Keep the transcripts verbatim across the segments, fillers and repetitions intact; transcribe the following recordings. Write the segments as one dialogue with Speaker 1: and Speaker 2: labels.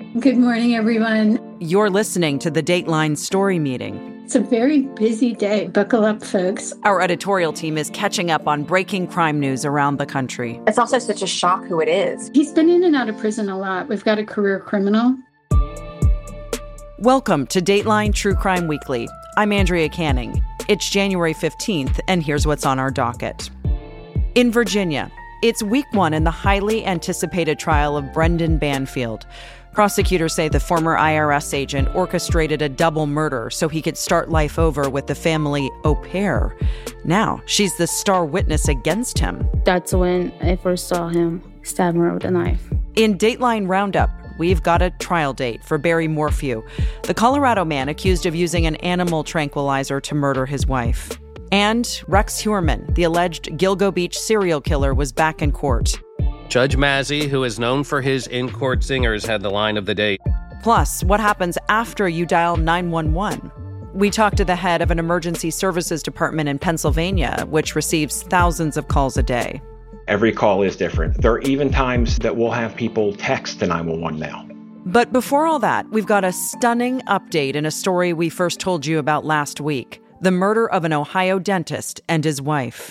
Speaker 1: Good morning, everyone.
Speaker 2: You're listening to the Dateline Story Meeting.
Speaker 1: It's a very busy day. Buckle up, folks.
Speaker 2: Our editorial team is catching up on breaking crime news around the country.
Speaker 3: It's also such a shock who it is.
Speaker 1: He's been in and out of prison a lot. We've got a career criminal.
Speaker 2: Welcome to Dateline True Crime Weekly. I'm Andrea Canning. It's January fifteenth, and here's what's on our docket. In Virginia, it's week one in the highly anticipated trial of Brendan Banfield. Prosecutors say the former I R S agent orchestrated a double murder so he could start life over with the family au pair. Now, she's the star witness against him.
Speaker 4: That's when I first saw him stab her with a knife.
Speaker 2: In Dateline Roundup, we've got a trial date for Barry Morphew, the Colorado man accused of using an animal tranquilizer to murder his wife. And Rex Heuermann, the alleged Gilgo Beach serial killer, was back in court.
Speaker 5: Judge Mazzy, who is known for his in-court zingers, had the line of the day.
Speaker 2: Plus, what happens after you dial nine one one? We talked to the head of an emergency services department in Pennsylvania, which receives thousands of calls a day.
Speaker 6: Every call is different. There are even times that we'll have people text to nine one one now.
Speaker 2: But before all that, we've got a stunning update in a story we first told you about last week: the murder of an Ohio dentist and his wife.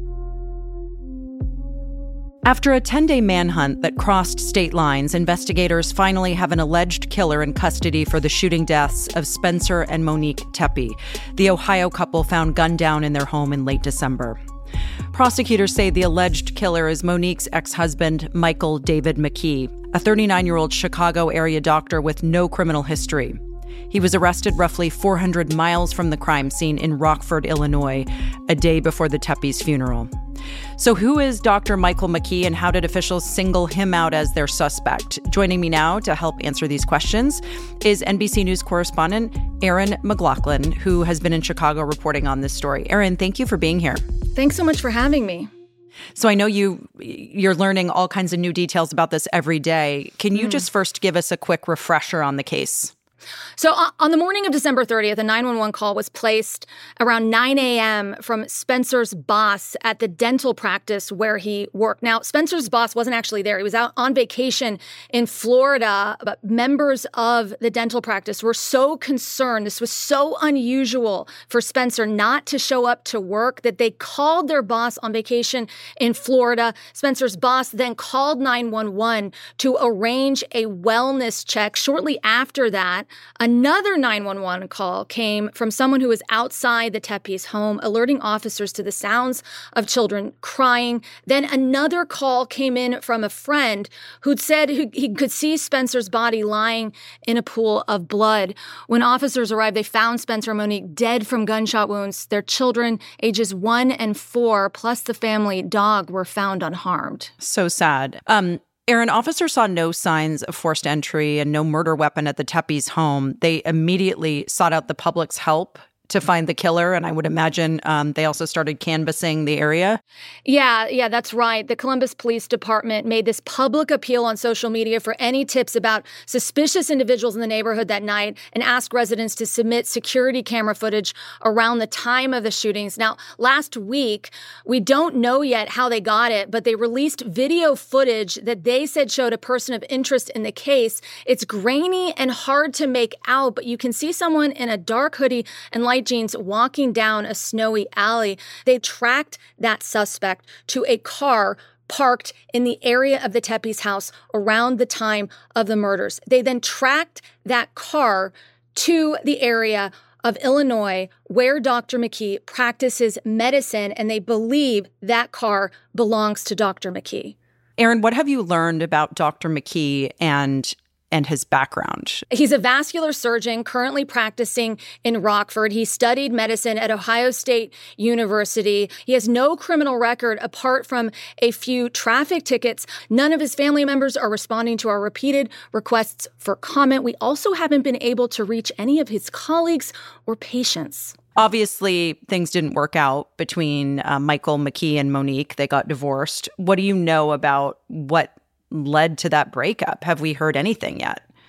Speaker 2: After a ten-day manhunt that crossed state lines, investigators finally have an alleged killer in custody for the shooting deaths of Spencer and Monique Tepe, the Ohio couple found gunned down in their home in late December. Prosecutors say the alleged killer is Monique's ex-husband, Michael David McKee, a thirty-nine-year-old Chicago-area doctor with no criminal history. He was arrested roughly four hundred miles from the crime scene in Rockford, Illinois, a day before the Tepes' funeral. So who is Doctor Michael McKee, and how did officials single him out as their suspect? Joining me now to help answer these questions is N B C News correspondent Erin McLaughlin, who has been in Chicago reporting on this story. Erin, thank you for being here.
Speaker 7: Thanks so much for having me.
Speaker 2: So I know you, you're learning all kinds of new details about this every day. Can you mm. just first give us a quick refresher on the case?
Speaker 7: So uh, on the morning of December thirtieth, a nine one one call was placed around nine a.m. from Spencer's boss at the dental practice where he worked. Now, Spencer's boss wasn't actually there. He was out on vacation in Florida, but members of the dental practice were so concerned. This was so unusual for Spencer not to show up to work that they called their boss on vacation in Florida. Spencer's boss then called nine one one to arrange a wellness check. Shortly after that, another nine one one call came from someone who was outside the Tepes' home, alerting officers to the sounds of children crying. Then another call came in from a friend who'd said he could see Spencer's body lying in a pool of blood. When officers arrived, they found Spencer and Monique dead from gunshot wounds. Their children, ages one and four, plus the family dog, were found unharmed.
Speaker 2: So sad. Um, Erin, officers saw no signs of forced entry and no murder weapon at the Tepes' home. They immediately sought out the public's help to find the killer, and I would imagine um, they also started canvassing the area.
Speaker 7: Yeah, yeah, that's right. The Columbus Police Department made this public appeal on social media for any tips about suspicious individuals in the neighborhood that night and asked residents to submit security camera footage around the time of the shootings. Now, last week, we don't know yet how they got it, but they released video footage that they said showed a person of interest in the case. It's grainy and hard to make out, but you can see someone in a dark hoodie and light jeans walking down a snowy alley. They tracked that suspect to a car parked in the area of the Tepes' house around the time of the murders. They then tracked that car to the area of Illinois where Doctor McKee practices medicine, and they believe that car belongs to Doctor McKee.
Speaker 2: Erin, what have you learned about Doctor McKee and and his background?
Speaker 7: He's a vascular surgeon currently practicing in Rockford. He studied medicine at Ohio State University. He has no criminal record apart from a few traffic tickets. None of his family members are responding to our repeated requests for comment. We also haven't been able to reach any of his colleagues or patients.
Speaker 2: Obviously, things didn't work out between uh, Michael McKee and Monique. They got divorced. What do you know about what led to that breakup? Have we heard anything yet?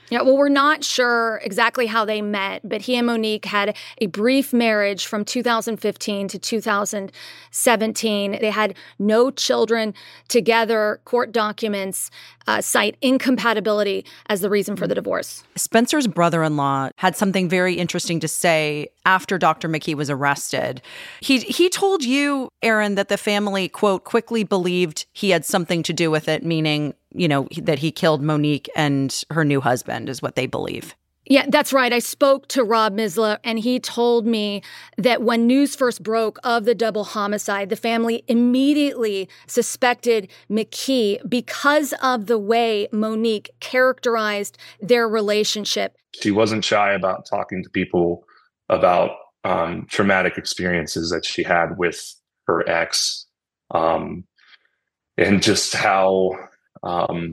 Speaker 7: Yeah, well, we're not sure exactly how they met, but he and Monique had a brief marriage from two thousand fifteen to two thousand seventeen. They had no children together. Court documents uh, cite incompatibility as the reason for the divorce.
Speaker 2: Spencer's brother-in-law had something very interesting to say after Doctor McKee was arrested. He he told you, Erin, that the family, quote, quickly believed he had something to do with it, meaning, you know, that he killed Monique and her new husband is what they believe.
Speaker 7: Yeah, that's right. I spoke to Rob Misla, and he told me that when news first broke of the double homicide, the family immediately suspected McKee because of the way Monique characterized their relationship.
Speaker 8: She wasn't shy about talking to people about um, traumatic experiences that she had with her ex, um, and just how um,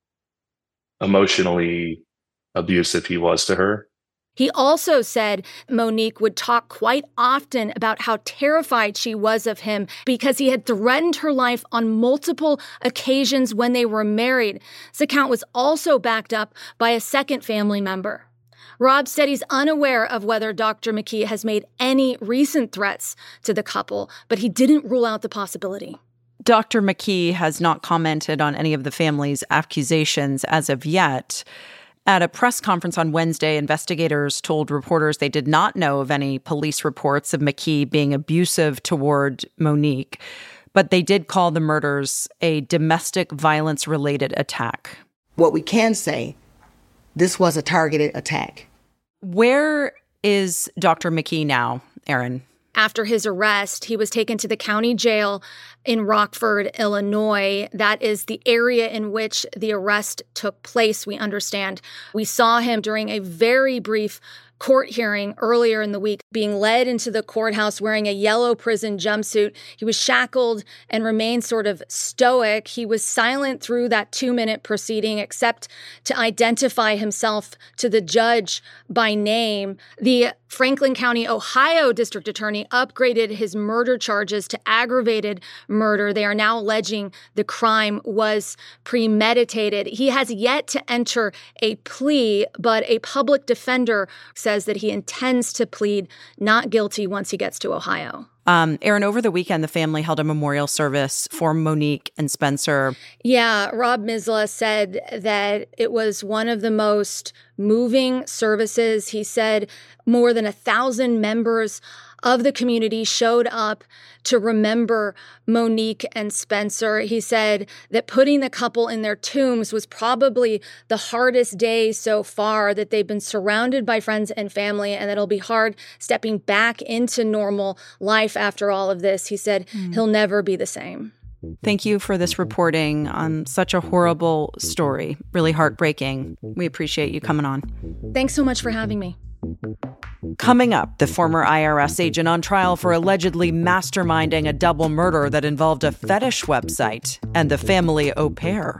Speaker 8: emotionally abusive he was to her.
Speaker 7: He also said Monique would talk quite often about how terrified she was of him because he had threatened her life on multiple occasions when they were married. This account was also backed up by a second family member. Rob said he's unaware of whether Doctor McKee has made any recent threats to the couple, but he didn't rule out the possibility.
Speaker 2: Doctor McKee has not commented on any of the family's accusations as of yet. At a press conference on Wednesday, investigators told reporters they did not know of any police reports of McKee being abusive toward Monique, but they did call the murders a domestic violence-related attack.
Speaker 9: What we can say, this was a targeted attack.
Speaker 2: Where is Doctor McKee now, Erin?
Speaker 7: After his arrest, he was taken to the county jail in Rockford, Illinois. That is the area in which the arrest took place, we understand. We saw him during a very brief court hearing earlier in the week, being led into the courthouse wearing a yellow prison jumpsuit. He was shackled and remained sort of stoic. He was silent through that two-minute proceeding, except to identify himself to the judge by name. The Franklin County, Ohio district attorney upgraded his murder charges to aggravated murder. They are now alleging the crime was premeditated. He has yet to enter a plea, but a public defender says that he intends to plead not guilty once he gets to Ohio.
Speaker 2: Um, Erin, over the weekend, the family held a memorial service for Monique and Spencer.
Speaker 7: Yeah, Rob Misla said that it was one of the most moving services. He said more than a thousand members of the community showed up to remember Monique and Spencer. He said that putting the couple in their tombs was probably the hardest day so far, that they've been surrounded by friends and family, and that it'll be hard stepping back into normal life after all of this. He said mm. he'll never be the same.
Speaker 2: Thank you for this reporting on such a horrible story. Really heartbreaking. We appreciate you coming on.
Speaker 7: Thanks so much for having me.
Speaker 2: Coming up, the former I R S agent on trial for allegedly masterminding a double murder that involved a fetish website and the family au pair.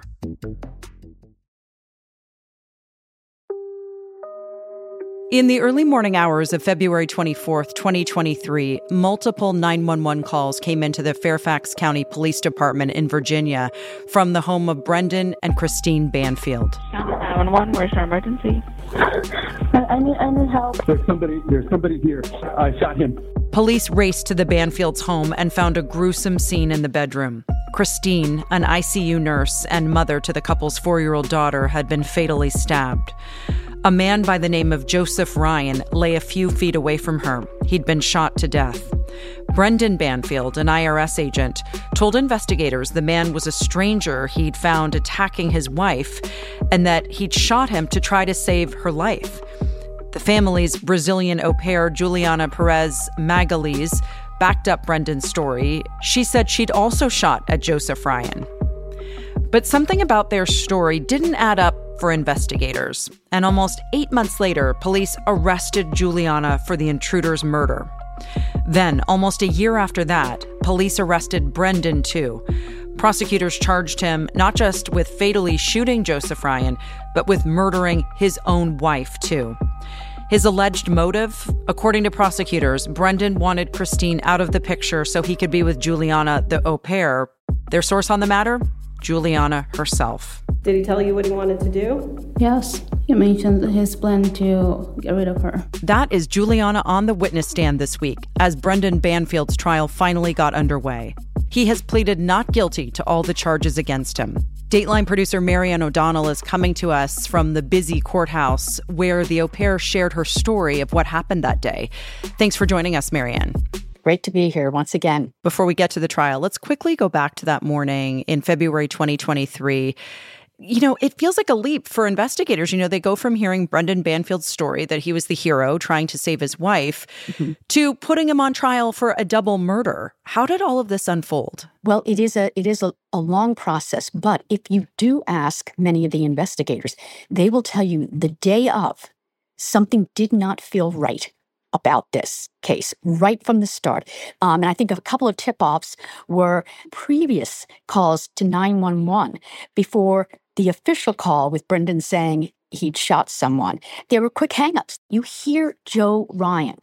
Speaker 2: In the early morning hours of February twenty-fourth, twenty twenty-three, multiple nine one one calls came into the Fairfax County Police Department in Virginia from the home of Brendan and Christine Banfield.
Speaker 4: nine one one, where's our emergency? I need, I need help.
Speaker 10: There's somebody, there's somebody here. I shot him.
Speaker 2: Police raced to the Banfields' home and found a gruesome scene in the bedroom. Christine, an I C U nurse and mother to the couple's four-year-old daughter, had been fatally stabbed. A man by the name of Joseph Ryan lay a few feet away from her. He'd been shot to death. Brendan Banfield, an I R S agent, told investigators the man was a stranger he'd found attacking his wife and that he'd shot him to try to save her life. The family's Brazilian au pair, Juliana Perez Magalhães, backed up Brendan's story. She said she'd also shot at Joseph Ryan. But something about their story didn't add up for investigators. And almost eight months later, police arrested Juliana for the intruder's murder. Then, almost a year after that, police arrested Brendan, too. Prosecutors charged him not just with fatally shooting Joseph Ryan, but with murdering his own wife, too. His alleged motive? According to prosecutors, Brendan wanted Christine out of the picture so he could be with Juliana, the au pair. Their source on the matter? Juliana herself.
Speaker 11: Did he tell you what he wanted to do?
Speaker 4: Yes.
Speaker 11: He mentioned his plan to get rid of her.
Speaker 2: That is Juliana on the witness stand this week as Brendan Banfield's trial finally got underway. He has pleaded not guilty to all the charges against him. Dateline producer Marianne O'Donnell is coming to us from the busy courthouse where the au pair shared her story of what happened that day. Thanks for joining us, Marianne.
Speaker 12: Great to be here once again.
Speaker 2: Before we get to the trial, let's quickly go back to that morning in February twenty twenty-three. You know, it feels like a leap for investigators. You know, they go from hearing Brendan Banfield's story that he was the hero trying to save his wife mm-hmm. to putting him on trial for a double murder. How did all of this unfold?
Speaker 12: Well, it is a it is a, a long process. But if you do ask many of the investigators, they will tell you the day of, something did not feel right about this case right from the start. Um, and I think a couple of tip-offs were previous calls to nine one one before the official call with Brendan saying he'd shot someone. There were quick hang-ups. You hear Joe Ryan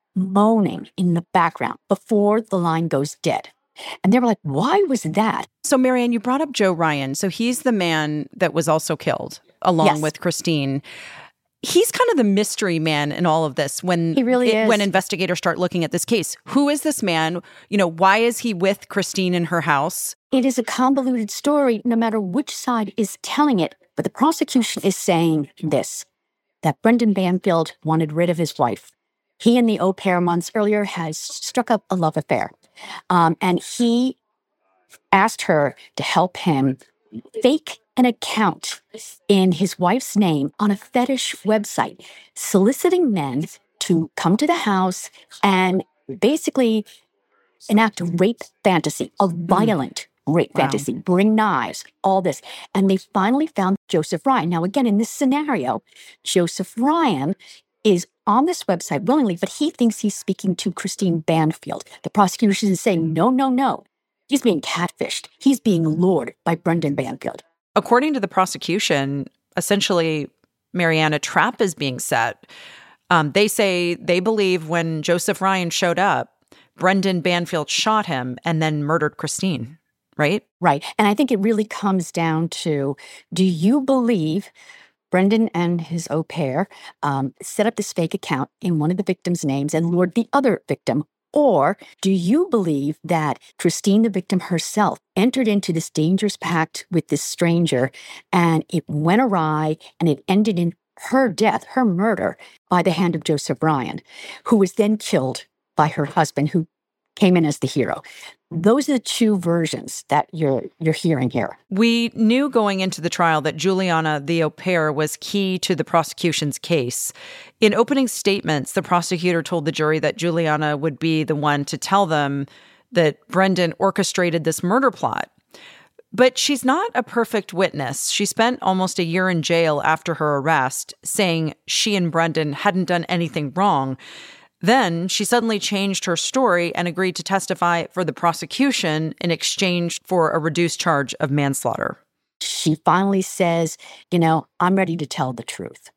Speaker 12: moaning in the background before the line goes dead. And they were like, why was that?
Speaker 2: So, Marianne, you brought up Joe Ryan. So he's the man that was also killed along
Speaker 12: yes.
Speaker 2: with Christine. He's kind of the mystery man in all of this when
Speaker 12: he really
Speaker 2: it,
Speaker 12: is.
Speaker 2: when investigators start looking at this case. Who is this man? You know, why is he with Christine in her house?
Speaker 12: It is a convoluted story, no matter which side is telling it. But the prosecution is saying this, that Brendan Banfield wanted rid of his wife. He and the au pair months earlier has struck up a love affair. Um, and he asked her to help him fake an account in his wife's name on a fetish website, soliciting men to come to the house and basically enact a rape fantasy, a violent mm. rape wow. fantasy, bring knives, all this. And they finally found Joseph Ryan. Now, again, in this scenario, Joseph Ryan is on this website willingly, but he thinks he's speaking to Christine Banfield. The prosecution is saying, no, no, no. He's being catfished. He's being lured by Brendan Banfield.
Speaker 2: According to the prosecution, essentially, Marianne, a trap is being set. Um, they say they believe when Joseph Ryan showed up, Brendan Banfield shot him and then murdered Christine, right?
Speaker 12: Right. And I think it really comes down to, do you believe Brendan and his au pair um, set up this fake account in one of the victims' names and lured the other victim? Or do you believe that Christine, the victim herself, entered into this dangerous pact with this stranger and it went awry and it ended in her death, her murder, by the hand of Joseph Ryan, who was then killed by her husband, who came in as the hero? Those are the two versions that you're you're hearing here.
Speaker 2: We knew going into the trial that Juliana, the au pair, was key to the prosecution's case. In opening statements, the prosecutor told the jury that Juliana would be the one to tell them that Brendan orchestrated this murder plot. But she's not a perfect witness. She spent almost a year in jail after her arrest, saying she and Brendan hadn't done anything wrong. Then she suddenly changed her story and agreed to testify for the prosecution in exchange for a reduced charge of manslaughter.
Speaker 12: She finally says, you know, I'm ready to tell the truth.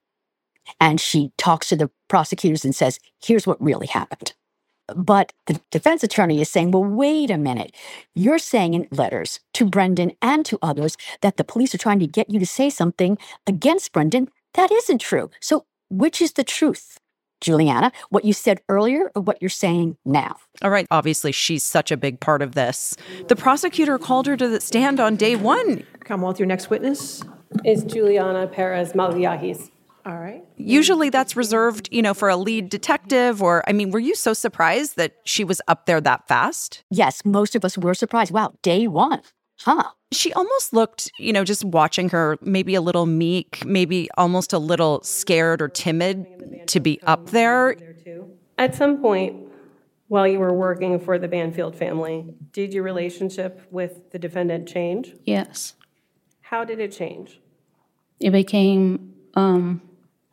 Speaker 12: And she talks to the prosecutors and says, here's what really happened. But the defense attorney is saying, well, wait a minute. You're saying in letters to Brendan and to others that the police are trying to get you to say something against Brendan. That isn't true. So which is the truth? Juliana, what you said earlier or what you're saying now?
Speaker 2: All right. Obviously, she's such a big part of this. The prosecutor called her to the stand on day one.
Speaker 13: Commonwealth, your next witness is Juliana Perez Malviajis. All right.
Speaker 2: Usually that's reserved, you know, for a lead detective or, I mean, were you so surprised that she was up there that fast?
Speaker 12: Yes, most of us were surprised. Wow, day one. Huh.
Speaker 2: She almost looked, you know, just watching her, maybe a little meek, maybe almost a little scared or timid to be up there.
Speaker 13: At some point, while you were working for the Banfield family, did your relationship with the defendant change?
Speaker 11: Yes.
Speaker 13: How did it change?
Speaker 11: It became um,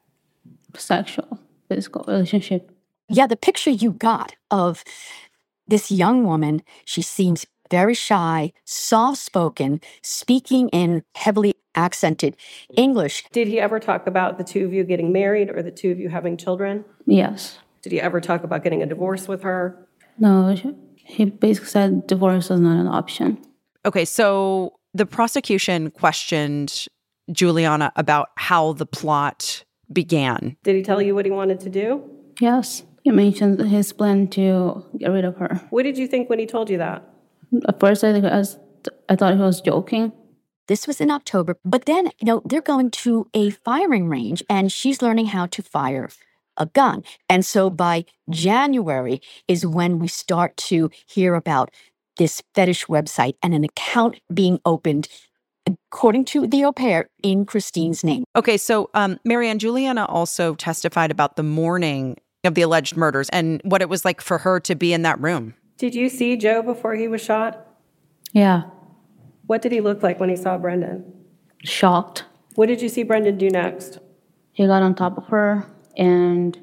Speaker 11: sexual, physical relationship.
Speaker 12: Yeah, the picture you got of this young woman, she seems very shy, soft-spoken, speaking in heavily accented English.
Speaker 13: Did he ever talk about the two of you getting married or the two of you having children?
Speaker 11: Yes.
Speaker 13: Did he ever talk about getting a divorce with her?
Speaker 11: No, he basically said divorce was not an option.
Speaker 2: Okay, so the prosecution questioned Juliana about how the plot began.
Speaker 13: Did he tell you what he wanted to do?
Speaker 11: Yes. He mentioned his plan to get rid of her.
Speaker 13: What did you think when he told you that?
Speaker 11: At first, I, was, I thought he was joking.
Speaker 12: This was in October, but then, you know, they're going to a firing range and she's learning how to fire a gun. And so by January is when we start to hear about this fetish website and an account being opened, according to the au pair, in Christine's name.
Speaker 2: Okay, so um, Marianne, Juliana also testified about the morning of the alleged murders and what it was like for her to be in that room.
Speaker 13: Did you see Joe before he was shot?
Speaker 11: Yeah.
Speaker 13: What did he look like when he saw Brendan?
Speaker 11: Shocked.
Speaker 13: What did you see Brendan do next?
Speaker 11: He got on top of her, and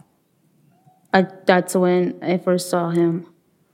Speaker 11: I, that's when I first saw him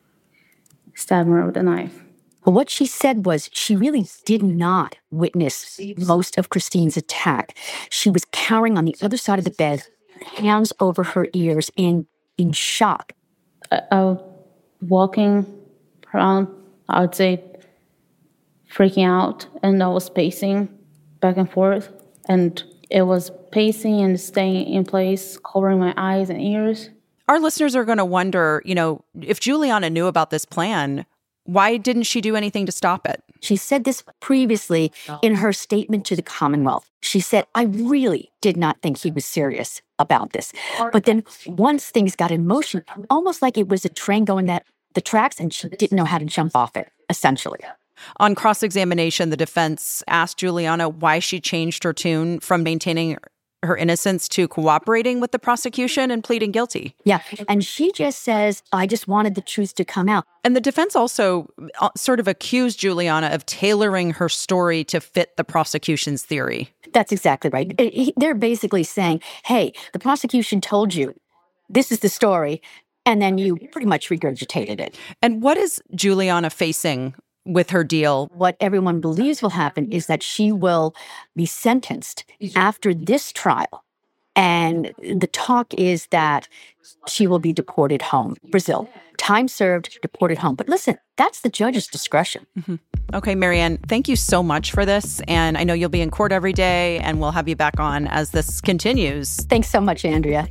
Speaker 11: stab her with a knife.
Speaker 12: Well, what she said was she really did not witness most of Christine's attack. She was cowering on the other side of the bed, hands over her ears, and in shock.
Speaker 11: I, I was walking around, I would say, freaking out, and I was pacing back and forth, and it was pacing and staying in place, covering my eyes and ears.
Speaker 2: Our listeners are going to wonder, you know, if Juliana knew about this plan, why didn't she do anything to stop it?
Speaker 12: She said this previously in her statement to the Commonwealth. She said, I really did not think he was serious about this. But then once things got in motion, almost like it was a train going that the tracks and she didn't know how to jump off it, essentially.
Speaker 2: On cross-examination, the defense asked Juliana why she changed her tune from maintaining her innocence to cooperating with the prosecution and pleading guilty.
Speaker 12: Yeah, and she just says, I just wanted the truth to come out.
Speaker 2: And the defense also sort of accused Juliana of tailoring her story to fit the prosecution's theory.
Speaker 12: That's exactly right. They're basically saying, hey, the prosecution told you this is the story, and then you pretty much regurgitated it.
Speaker 2: And what is Juliana facing with her deal?
Speaker 12: What everyone believes will happen is that she will be sentenced after this trial. And the talk is that she will be deported home. Brazil. Time served, deported home. But listen, that's the judge's discretion.
Speaker 2: Mm-hmm. Okay, Marianne, thank you so much for this. And I know you'll be in court every day, and we'll have you back on as this continues.
Speaker 12: Thanks so much, Andrea.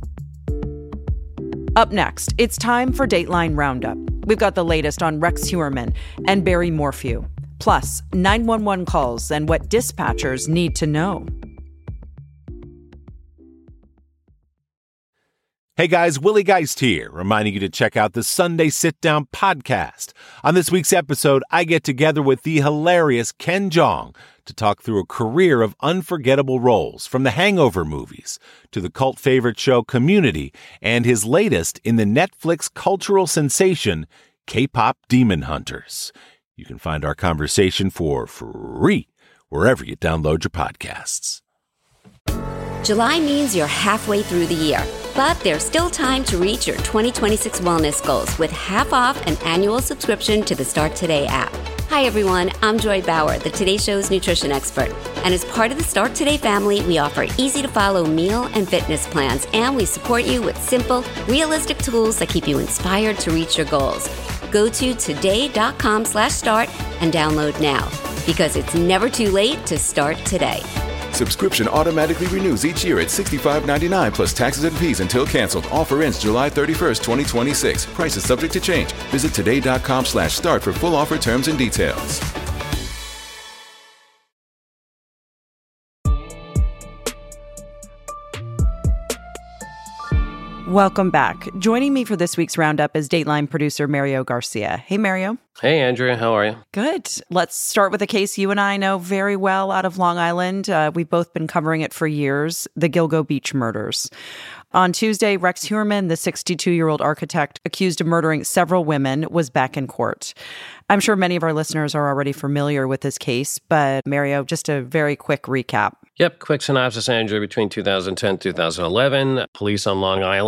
Speaker 2: Up next, it's time for Dateline Roundup. We've got the latest on Rex Heuermann and Barry Morphew, plus nine one one calls and what dispatchers need to know.
Speaker 14: Hey guys, Willie Geist here, reminding you to check out the Sunday Sit Down podcast. On this week's episode, I get together with the hilarious Ken Jeong to talk through a career of unforgettable roles, from the Hangover movies to the cult favorite show Community and his latest in the Netflix cultural sensation, K-pop Demon Hunters. You can find our conversation for free wherever you download your podcasts.
Speaker 15: July means you're halfway through the year, but there's still time to reach your twenty twenty-six wellness goals with half off an annual subscription to the Start Today app. Hi, everyone. I'm Joy Bauer, the Today Show's nutrition expert. And as part of the Start Today family, we offer easy-to-follow meal and fitness plans, and we support you with simple, realistic tools that keep you inspired to reach your goals. Go to today.com slash start and download now, because it's never too late to start today.
Speaker 16: Subscription automatically renews each year at sixty-five ninety-nine plus taxes and fees until canceled. Offer ends July thirty-first, twenty twenty-six. Price is subject to change. Visit today.com slash start for full offer terms and details.
Speaker 2: Welcome back. Joining me for this week's roundup is Dateline producer Mario Garcia. Hey, Mario.
Speaker 5: Hey, Andrea. How are you?
Speaker 2: Good. Let's start with a case you and I know very well out of Long Island. Uh, we've both been covering it for years, the Gilgo Beach murders. On Tuesday, Rex Heuermann, the sixty-two-year-old architect accused of murdering several women, was back in court. I'm sure many of our listeners are already familiar with this case, but Mario, just a very quick recap.
Speaker 5: Yep, quick synopsis, Andrea. Between two thousand ten and two thousand eleven, police on Long Island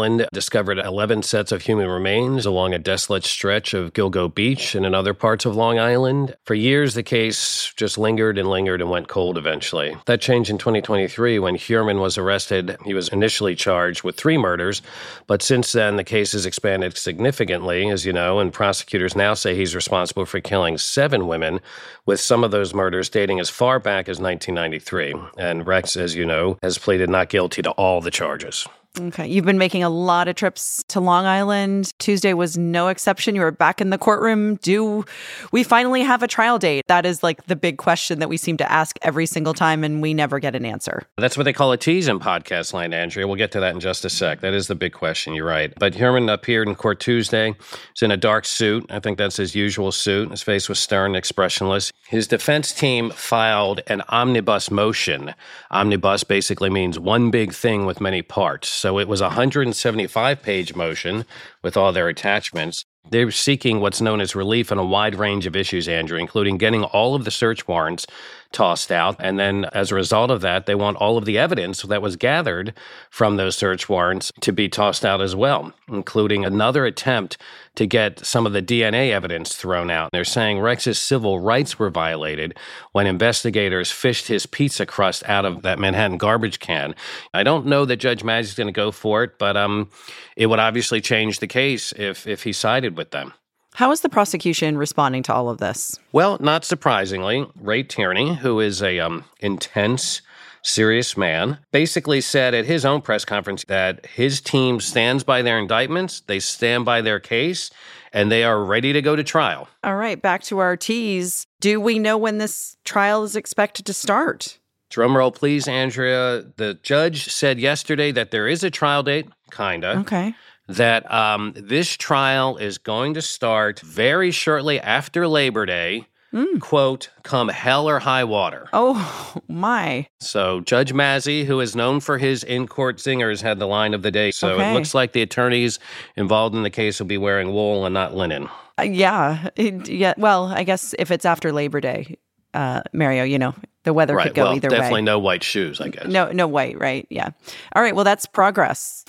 Speaker 5: Island discovered eleven sets of human remains along a desolate stretch of Gilgo Beach and in other parts of Long Island. For years, the case just lingered and lingered and went cold eventually. That changed in twenty twenty-three when Heuermann was arrested. He was initially charged with three murders, but since then, the case has expanded significantly, as you know, and prosecutors now say he's responsible for killing seven women, with some of those murders dating as far back as nineteen ninety-three. And Rex, as you know, has pleaded not guilty to all the charges.
Speaker 2: Okay. You've been making a lot of trips to Long Island. Tuesday was no exception. You were back in the courtroom. Do we finally have a trial date? That is like the big question that we seem to ask every single time, and we never get an answer.
Speaker 5: That's what they call a tease in podcast land, Andrea. We'll get to that in just a sec. That is the big question. You're right. But Heuermann appeared in court Tuesday. He's in a dark suit. I think that's his usual suit. His face was stern, expressionless. His defense team filed an omnibus motion. Omnibus basically means one big thing with many parts. So it was a one hundred seventy-five page motion with all their attachments. They're seeking what's known as relief on a wide range of issues, Andrew, including getting all of the search warrants tossed out. And then as a result of that, they want all of the evidence that was gathered from those search warrants to be tossed out as well, including another attempt to get some of the D N A evidence thrown out. They're saying Rex's civil rights were violated when investigators fished his pizza crust out of that Manhattan garbage can. I don't know that Judge Mazzei's going to go for it, but um, it would obviously change the case if if he sided with them.
Speaker 2: How is the prosecution responding to all of this?
Speaker 5: Well, not surprisingly, Ray Tierney, who is a um, intense, serious man, basically said at his own press conference that his team stands by their indictments, they stand by their case, and they are ready to go to trial.
Speaker 2: All right, back to our tease. Do we know when this trial is expected to start?
Speaker 5: Drum roll, please, Andrea. The judge said yesterday that there is a trial date, kinda.
Speaker 2: Okay.
Speaker 5: That um, this trial is going to start very shortly after Labor Day, mm. quote, come hell or high water.
Speaker 2: Oh, my.
Speaker 5: So Judge Mazzei, who is known for his in-court zingers, had the line of the day. So
Speaker 2: okay.
Speaker 5: It looks like the attorneys involved in the case will be wearing wool and not linen.
Speaker 2: Uh, yeah. It, yeah. Well, I guess if it's after Labor Day, uh, Mario, you know, the weather
Speaker 5: right.
Speaker 2: could go
Speaker 5: well,
Speaker 2: either
Speaker 5: definitely
Speaker 2: way.
Speaker 5: Definitely no white shoes, I guess.
Speaker 2: No, no white, right? Yeah. All right. Well, that's progress.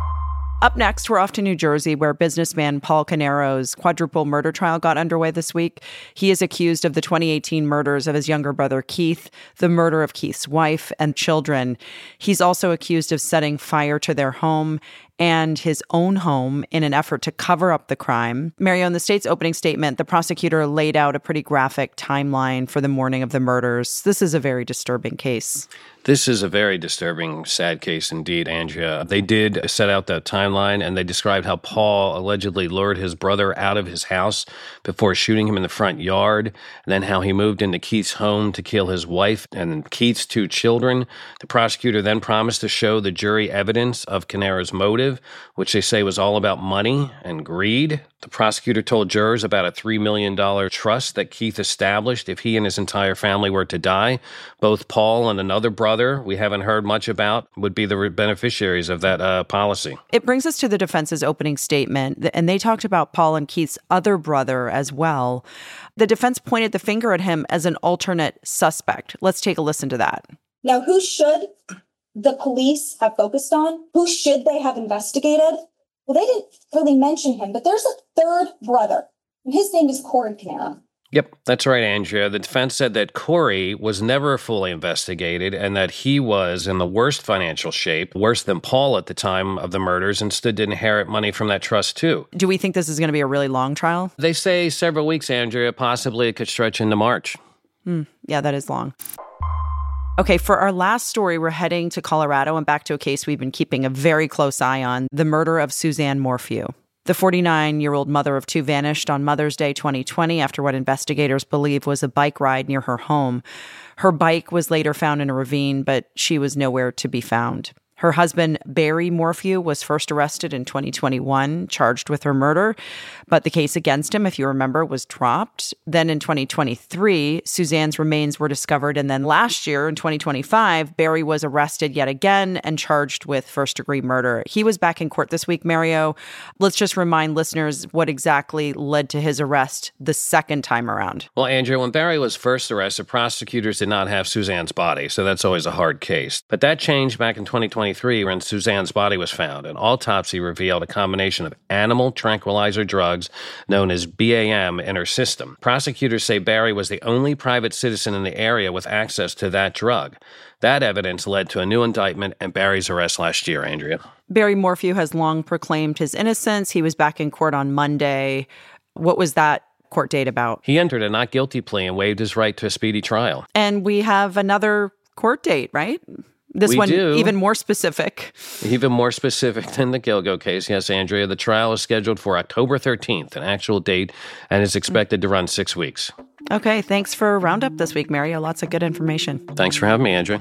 Speaker 2: Up next, we're off to New Jersey, where businessman Paul Canero's quadruple murder trial got underway this week. He is accused of the twenty eighteen murders of his younger brother Keith, the murder of Keith's wife and children. He's also accused of setting fire to their home and his own home in an effort to cover up the crime. Mario, in the state's opening statement, the prosecutor laid out a pretty graphic timeline for the morning of the murders. This is a very disturbing case.
Speaker 5: This is a very disturbing, sad case indeed, Andrea. They did set out that timeline, and they described how Paul allegedly lured his brother out of his house before shooting him in the front yard, and then how he moved into Keith's home to kill his wife and Keith's two children. The prosecutor then promised to show the jury evidence of Canero's motive, which they say was all about money and greed. The prosecutor told jurors about a three million dollars trust that Keith established if he and his entire family were to die. Both Paul and another brother we haven't heard much about would be the beneficiaries of that uh, policy.
Speaker 2: It brings us to the defense's opening statement, and they talked about Paul and Keith's other brother as well. The defense pointed the finger at him as an alternate suspect. Let's take a listen to that.
Speaker 17: Now, who should the police have focused on? Who should they have investigated? Well, they didn't really mention him, but there's a third brother, and his name is Corey Canero.
Speaker 5: Yep, that's right, Andrea. The defense said that Corey was never fully investigated and that he was in the worst financial shape, worse than Paul at the time of the murders, and stood to inherit money from that trust, too.
Speaker 2: Do we think this is going to be a really long trial?
Speaker 5: They say several weeks, Andrea. Possibly it could stretch into March.
Speaker 2: Hmm. Yeah, that is long. Okay, for our last story, we're heading to Colorado and back to a case we've been keeping a very close eye on, the murder of Suzanne Morphew. The forty-nine-year-old mother of two vanished on Mother's Day twenty twenty after what investigators believe was a bike ride near her home. Her bike was later found in a ravine, but she was nowhere to be found. Her husband, Barry Morphew, was first arrested in twenty twenty-one, charged with her murder. But the case against him, if you remember, was dropped. Then in twenty twenty-three, Suzanne's remains were discovered. And then last year, in twenty twenty-five, Barry was arrested yet again and charged with first-degree murder. He was back in court this week, Mario. Let's just remind listeners what exactly led to his arrest the second time around.
Speaker 5: Well, Andrew, when Barry was first arrested, prosecutors did not have Suzanne's body, so that's always a hard case. But that changed back in twenty twenty-five twenty-three when Suzanne's body was found. An autopsy revealed a combination of animal tranquilizer drugs known as B A M in her system. Prosecutors say Barry was the only private citizen in the area with access to that drug. That evidence led to a new indictment and Barry's arrest last year, Andrea.
Speaker 2: Barry Morphew has long proclaimed his innocence. He was back in court on Monday. What was that court date about?
Speaker 5: He entered a not guilty plea and waived his right to a speedy trial.
Speaker 2: And we have another court date, right? This
Speaker 5: we
Speaker 2: one
Speaker 5: do.
Speaker 2: even more specific.
Speaker 5: Even more specific than the Gilgo case. Yes, Andrea, the trial is scheduled for October thirteenth, an actual date, and is expected to run six weeks.
Speaker 2: Okay, thanks for a roundup this week, Mario. Lots of good information.
Speaker 5: Thanks for having me, Andrea.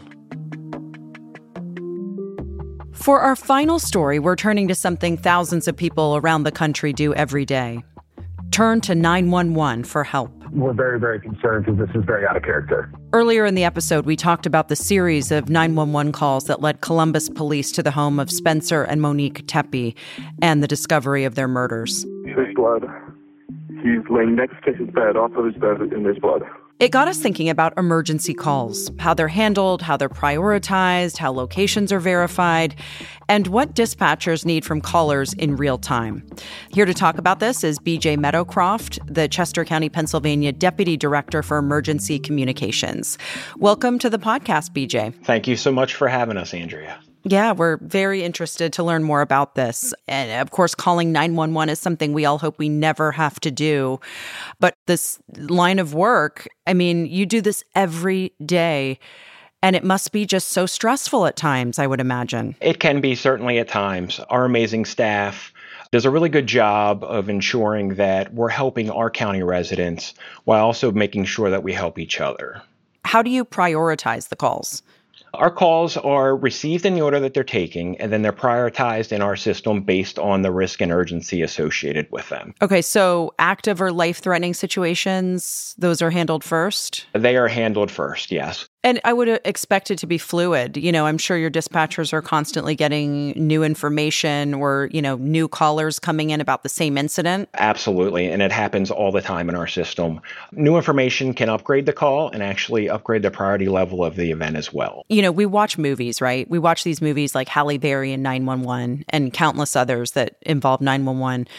Speaker 2: For our final story, we're turning to something thousands of people around the country do every day. Turn to nine one one for help.
Speaker 10: We're very, very concerned because this is very out of character.
Speaker 2: Earlier in the episode, we talked about the series of nine one one calls that led Columbus police to the home of Spencer and Monique Tepe and the discovery of their murders.
Speaker 18: There's blood. He's laying next to his bed, off of his bed, and there's blood.
Speaker 2: It got us thinking about emergency calls, how they're handled, how they're prioritized, how locations are verified, and what dispatchers need from callers in real time. Here to talk about this is B J Meadowcroft, the Chester County, Pennsylvania Deputy Director for Emergency Communications. Welcome to the podcast, B J.
Speaker 6: Thank you so much for having us, Andrea.
Speaker 2: Yeah, we're very interested to learn more about this. And of course, calling nine one one is something we all hope we never have to do. But this line of work, I mean, you do this every day, and it must be just so stressful at times, I would imagine.
Speaker 6: It can be, certainly at times. Our amazing staff does a really good job of ensuring that we're helping our county residents while also making sure that we help each other.
Speaker 2: How do you prioritize the calls?
Speaker 6: Our calls are received in the order that they're taking, and then they're prioritized in our system based on the risk and urgency associated with them.
Speaker 2: Okay, so active or life-threatening situations, those are handled first?
Speaker 6: They are handled first, yes.
Speaker 2: And I would expect it to be fluid. You know, I'm sure your dispatchers are constantly getting new information or, you know, new callers coming in about the same incident.
Speaker 6: Absolutely. And it happens all the time in our system. New information can upgrade the call and actually upgrade the priority level of the event as well.
Speaker 2: You know, we watch movies, right? We watch these movies like Halle Berry and nine one one and countless others that involve nine one one.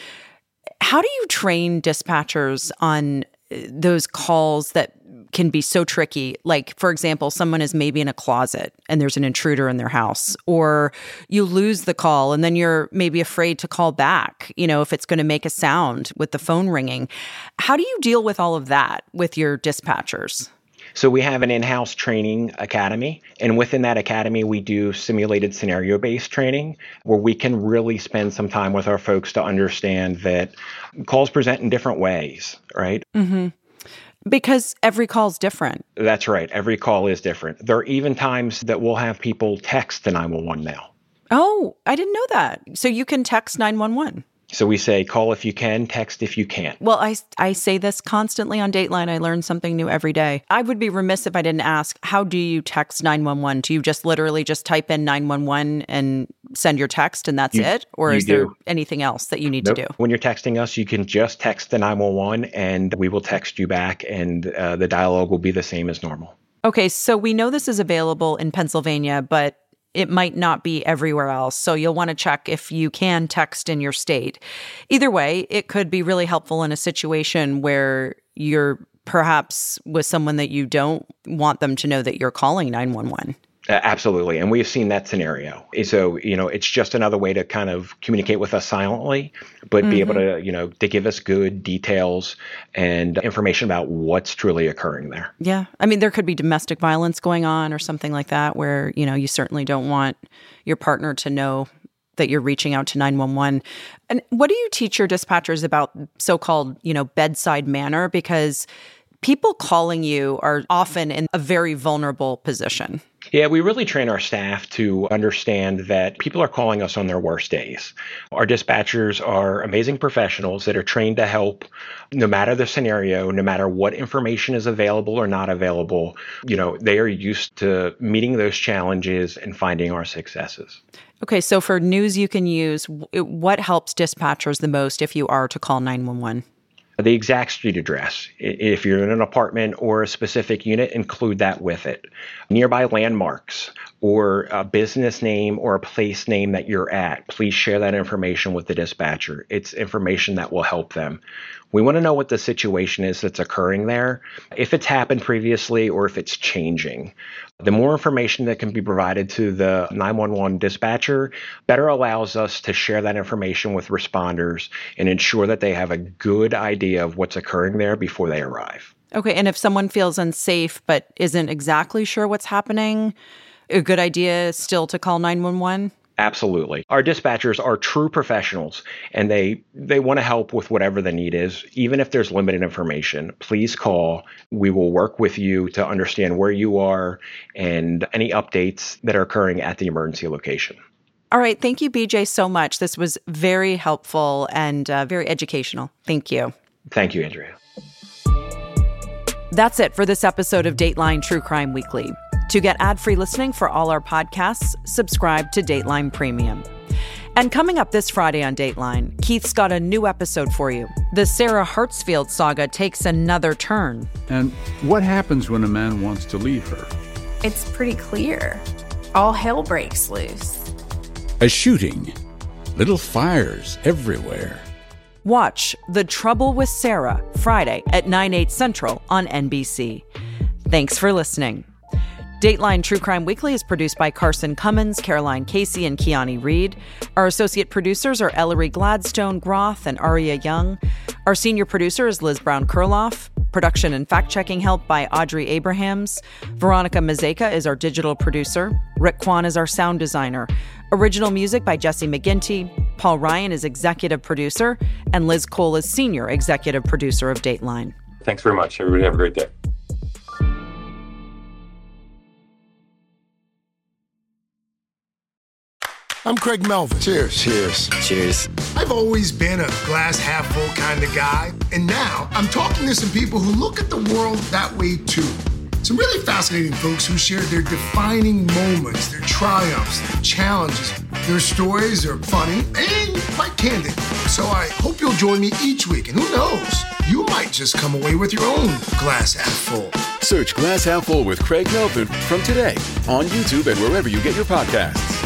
Speaker 2: How do you train dispatchers on those calls that can be so tricky? Like, for example, someone is maybe in a closet and there's an intruder in their house, or you lose the call and then you're maybe afraid to call back, you know, if it's going to make a sound with the phone ringing. How do you deal with all of that with your dispatchers?
Speaker 6: So we have an in-house training academy, and within that academy, we do simulated scenario-based training where we can really spend some time with our folks to understand that calls present in different ways, right?
Speaker 2: Mm-hmm. Because every call is different.
Speaker 6: That's right. Every call is different. There are even times that we'll have people text to nine one one now.
Speaker 2: Oh, I didn't know that. So you can text nine one one.
Speaker 6: So we say, call if you can, text if you can't.
Speaker 2: Well, I, I say this constantly on Dateline. I learn something new every day. I would be remiss if I didn't ask, how do you text nine one one? Do you just literally just type in nine one one and send your text and that's
Speaker 6: you,
Speaker 2: it? Or is
Speaker 6: do.
Speaker 2: there anything else that you need
Speaker 6: nope.
Speaker 2: to do?
Speaker 6: When you're texting us, you can just text the nine one one and we will text you back, and uh, the dialogue will be the same as normal.
Speaker 2: Okay, so we know this is available in Pennsylvania, but it might not be everywhere else. So you'll want to check if you can text in your state. Either way, it could be really helpful in a situation where you're perhaps with someone that you don't want them to know that you're calling nine one one.
Speaker 6: Uh, absolutely. And we've seen that scenario. So, you know, it's just another way to kind of communicate with us silently, but mm-hmm. be able to, you know, to give us good details and information about what's truly occurring there.
Speaker 2: Yeah. I mean, there could be domestic violence going on or something like that where, you know, you certainly don't want your partner to know that you're reaching out to nine one one. And what do you teach your dispatchers about so-called, you know, bedside manner? Because people calling you are often in a very vulnerable position.
Speaker 6: Yeah, we really train our staff to understand that people are calling us on their worst days. Our dispatchers are amazing professionals that are trained to help no matter the scenario, no matter what information is available or not available. You know, they are used to meeting those challenges and finding our successes.
Speaker 2: Okay, so for news you can use, what helps dispatchers the most if you are to call nine one one?
Speaker 6: The exact street address. If you're in an apartment or a specific unit, include that with it. Nearby landmarks or a business name or a place name that you're at, please share that information with the dispatcher. It's information that will help them. We want to know what the situation is that's occurring there, if it's happened previously or if it's changing. The more information that can be provided to the nine one one dispatcher better allows us to share that information with responders and ensure that they have a good idea of what's occurring there before they arrive.
Speaker 2: Okay, and if someone feels unsafe but isn't exactly sure what's happening, a good idea is still to call nine one one?
Speaker 6: Absolutely. Our dispatchers are true professionals, and they they want to help with whatever the need is. Even if there's limited information, please call. We will work with you to understand where you are and any updates that are occurring at the emergency location.
Speaker 2: All right. Thank you, B J, so much. This was very helpful and uh, very educational. Thank you.
Speaker 6: Thank you, Andrea.
Speaker 2: That's it for this episode of Dateline True Crime Weekly. To get ad-free listening for all our podcasts, subscribe to Dateline Premium. And coming up this Friday on Dateline, Keith's got a new episode for you. The Sarah Hartsfield saga takes another turn.
Speaker 19: And what happens when a man wants to leave her?
Speaker 3: It's pretty clear. All hell breaks loose.
Speaker 19: A shooting. Little fires everywhere.
Speaker 2: Watch The Trouble with Sarah, Friday at nine, eight Central on N B C. Thanks for listening. Dateline True Crime Weekly is produced by Carson Cummins, Caroline Casey, and Kiani Reed. Our associate producers are Ellery Gladstone Groth and Aria Young. Our senior producer is Liz Brown-Kurloff. Production and fact-checking help by Audrey Abrahams. Veronica Mazeka is our digital producer. Rick Kwan is our sound designer. Original music by Jesse McGinty. Paul Ryan is executive producer. And Liz Cole is senior executive producer of Dateline.
Speaker 20: Thanks very much. Everybody have a great day.
Speaker 21: I'm Craig Melvin.
Speaker 22: Cheers. Cheers.
Speaker 21: Cheers. I've always been a glass half full kind of guy, and now I'm talking to some people who look at the world that way too. Some really fascinating folks who share their defining moments, their triumphs, their challenges. Their stories are funny and quite candid. So I hope you'll join me each week, and who knows, you might just come away with your own glass half full.
Speaker 16: Search Glass Half Full with Craig Melvin from today on YouTube and wherever you get your podcasts.